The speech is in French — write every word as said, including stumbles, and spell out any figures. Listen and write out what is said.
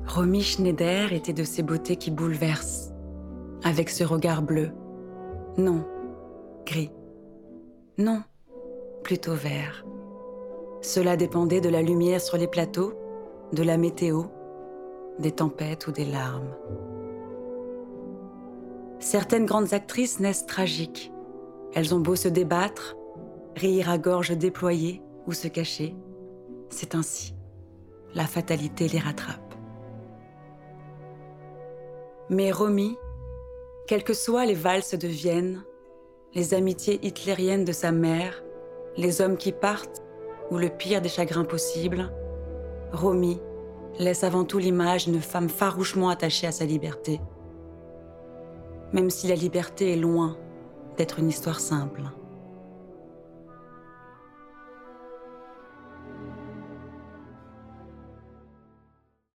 Romy Schneider était de ces beautés qui bouleversent, avec ce regard bleu. Non, gris. Non, plutôt vert. Cela dépendait de la lumière sur les plateaux, de la météo, des tempêtes ou des larmes. Certaines grandes actrices naissent tragiques. Elles ont beau se débattre, rire à gorge déployée ou se cacher. C'est ainsi. La fatalité les rattrape. Mais Romy, quelles que soient les valses de Vienne, les amitiés hitlériennes de sa mère, les hommes qui partent ou le pire des chagrins possibles, Romy laisse avant tout l'image d'une femme farouchement attachée à sa liberté. Même si la liberté est loin d'être une histoire simple.